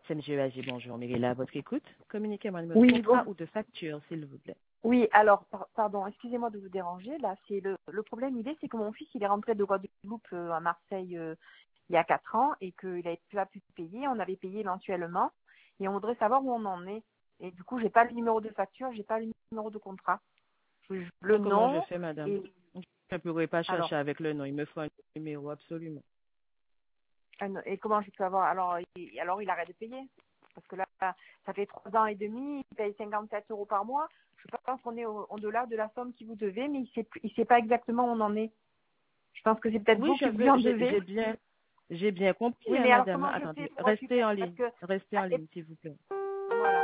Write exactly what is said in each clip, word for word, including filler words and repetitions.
S M G E A G, bonjour. Mérila, à votre écoute. Communiquez-moi un numéro de Oui, contrat bon. ou de facture, s'il vous plaît. Oui, alors, par- pardon, excusez-moi de vous déranger. Là, c'est le, le problème, il est, c'est que mon fils, il est rentré de Guadeloupe euh, à Marseille euh, il y a quatre ans et qu'il n'a pas pu payer. On avait payé mensuellement et on voudrait savoir où on en est. Et du coup, j'ai pas le numéro de facture, j'ai pas le numéro de contrat. Je- Le Et comment je nom fais, madame? et Je ne pourrais pas chercher alors, avec le nom. Il me faut un numéro, absolument. un- et comment je peux avoir alors, il, alors il arrête de payer parce que là, ça fait trois ans et demi, il paye cinquante-sept euros par mois. Je pense qu'on est au- au-delà de la somme qu'il vous devez, mais il sait, plus- il sait pas exactement où on en est. Je pense que c'est peut-être Oui, vous je qui lui veux, en j'ai devez. j'ai bien, j'ai bien compris, Oui, hein, mais alors madame. comment je fais Attendez, pour restez récupérer en parce ligne. que Restez en ligne, s'il vous plaît. voilà.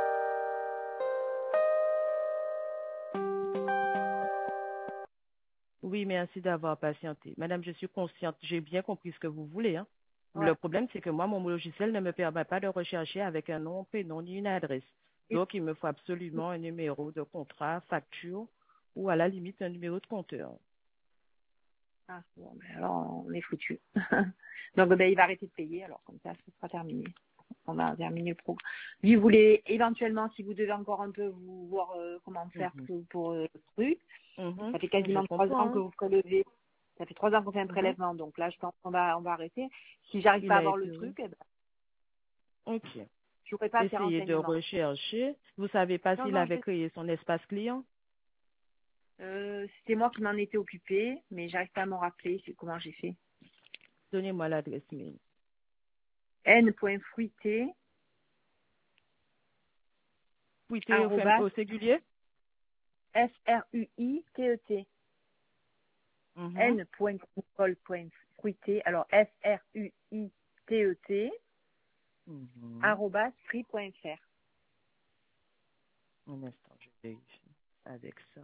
Oui, merci d'avoir patienté. Madame, je suis consciente, j'ai bien compris ce que vous voulez, hein. Ouais. Le problème, c'est que moi, mon logiciel ne me permet pas de rechercher avec un nom, prénom ni une adresse. Et- Donc, il me faut absolument un numéro de contrat, facture ou à la limite un numéro de compteur. Ah, bon, ben alors on est foutu. Donc ben, il va arrêter de payer, alors comme ça, ce sera terminé. On a terminé le programme. Lui voulait éventuellement, si vous devez encore un peu vous voir euh, comment faire Mhm. pour, pour euh, le truc. Mhm. Ça fait Je quasiment trois ans comprends, que hein. vous prélevez. Ça fait trois ans qu'on fait un Mhm. prélèvement, donc là je pense qu'on va on va arrêter. Si j'arrive Il pas à a avoir le été. truc, eh ben, OK. je n'aurai pas ces Essayez de renseignements. rechercher. Vous savez pas Non, s'il non, je avait créé son espace client? euh, c'était moi qui m'en étais occupée, mais j'arrive pas à m'en rappeler c'est comment j'ai fait. Donnez-moi l'adresse mail. n.fruité Tweetez au, fam- arrobas au singulier? f r u i t e t Mhm. n.nicole.fruité, alors f r u i t e t Mhm. arrobas free.fr. Un instant, je vérifie avec ça.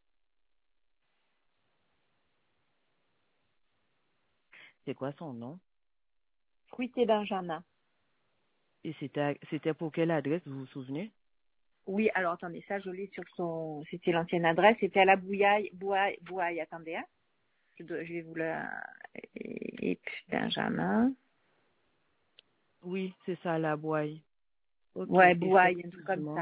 C'est quoi son nom? Fruité Benjamin. Et c'était c'était pour quelle adresse, vous vous souvenez? Oui, alors attendez, ça je l'ai sur son, c'était l'ancienne adresse, c'était à la Bouillaille, Bouaille, Bouaille, attendez, hein. je, dois- je vais vous la, et, et puis Benjamin, Oui, c'est ça, la Boye. Ok, ouais, Bouaille, un truc comme ça. effectivement.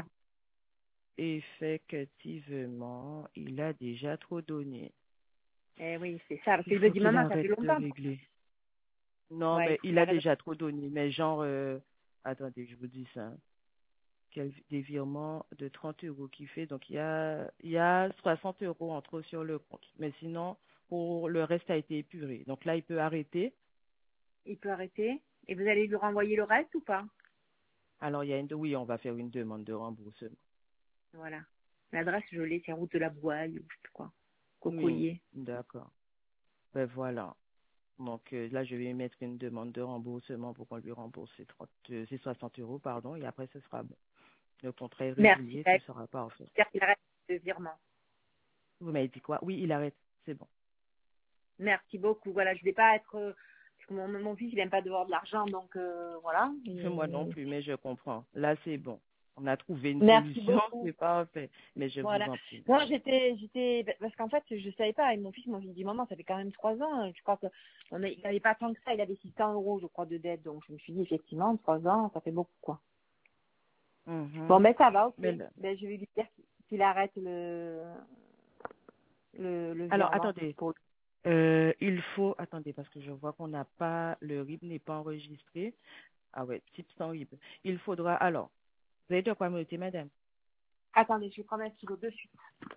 Effectivement, il a déjà trop donné. Eh oui, c'est ça, parce Il que je me faut dis, qu'il maman, ça arrête fait de longtemps. régler. Non, Ouais, il mais faut qu'il il a arrête. déjà trop donné. Mais genre, euh, attendez, je vous dis ça, hein. Quel, des virements de trente euros qu'il fait. Donc, il y a, il y a soixante euros en trop sur le compte. Mais sinon, pour le reste a été épuré. Donc là, il peut arrêter. Il peut arrêter. Et vous allez lui renvoyer le reste ou pas? Alors, il y a une, oui, on va faire une demande de remboursement. Voilà. L'adresse, je l'ai, c'est route de la Bouaille, ou je sais plus quoi. Oui, Cocoyer. d'accord. Ben voilà. Donc euh, là, je vais mettre une demande de remboursement pour qu'on lui rembourse ses, trente, euh, ses soixante euros, pardon, et après, ce sera bon. Le contrat est Merci, résilié, tout Alex. sera parfait. J'espère qu'il arrête le virement. Vous m'avez dit quoi? Oui, il arrête. C'est bon. Merci beaucoup. Voilà, je vais pas être, euh, parce que mon, mon fils, il aime pas devoir de l'argent, donc euh, voilà. Moi non Et- plus, mais je comprends. Là, c'est bon. On a trouvé une Merci solution, beaucoup. c'est parfait. Mais je vous Voilà. en prie. Moi, j'étais, j'étais, parce qu'en fait, je savais pas. Et mon fils m'a dit, maman, ça fait quand même trois ans. hein. Je crois que on a, il avait pas tant que ça. Il avait six cents euros, je crois, de dette. Donc, je me suis dit, effectivement, trois ans, ça fait beaucoup, quoi. Bon, Mhm. ben, ça va, ok. Mais là- Ben, je vais lui dire qu'il arrête le, le, le Alors, virement. attendez. Pour... Euh, il faut... Attendez, parce que je vois qu'on n'a pas... Le R I B n'est pas enregistré. Ah ouais, type sans R I B. Il faudra... Alors, vous avez de quoi me noter, madame? Attendez, je vais prendre un stylo de suite.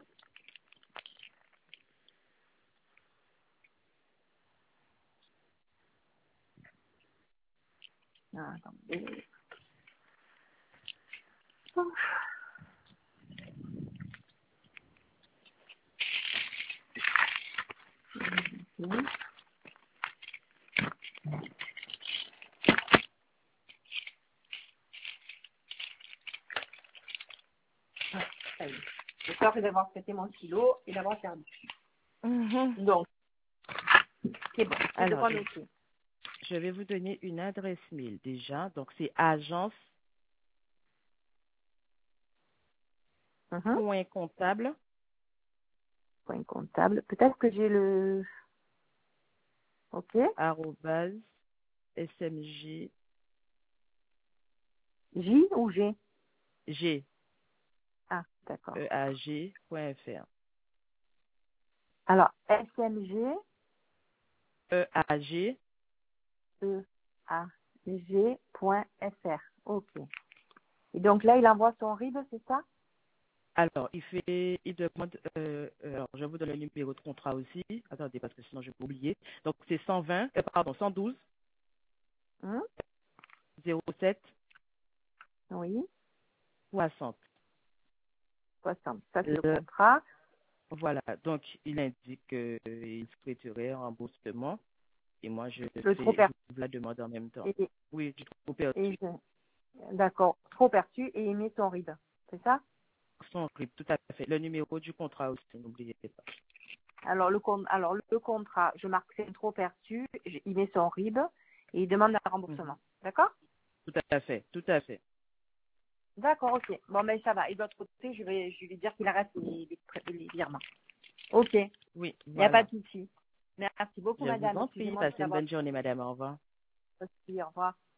Ah, attendez. Mhm. Ah, ça y est. J'ai peur d'avoir pété mon stylo et d'avoir perdu. Mhm. Donc, c'est bon. C'est de Alors, quoi je, noter. je vais vous donner une adresse mail déjà. Donc, c'est agence Mhm. point comptable Point comptable. Peut-être que j'ai le... Ok. arobase smg J ou G? G, Ah, d'accord. E A G point F R. Alors, S M G, E A G. E A G point F R. Ok. Et donc là, il envoie son R I B, c'est ça? Alors, il fait, il demande, euh, euh, alors je vous donne le numéro de contrat aussi. Attendez, parce que sinon je vais oublier. Donc, c'est cent vingt, euh, pardon, cent douze, Hum, zéro sept, Oui, soixante. soixante. Ça, c'est le Le- contrat. voilà, donc il indique qu'il souhaiterait un remboursement et moi je Le trop fais, je perçu. vous la demande en même temps. Et, Oui, du trop perçu. et je- d'accord, trop perçu et il met son R I B. C'est ça? Son RIB, tout à fait. Le numéro du contrat aussi, n'oubliez pas. Alors le, con- alors, le contrat, je marque c'est trop perçu, je- il met son R I B et il demande un Mhm. remboursement. D'accord? Tout à fait, tout à fait. D'accord, ok. Bon, mais ça va. Et de l'autre côté, je vais, je vais lui dire qu'il arrête les, les, les virements. Ok, il Oui, n'y a pas voilà. de souci. Merci beaucoup, Je vous madame. en prie. Excusez-moi de Passez une t'avoir bonne journée, madame. Au revoir. dit. Au revoir.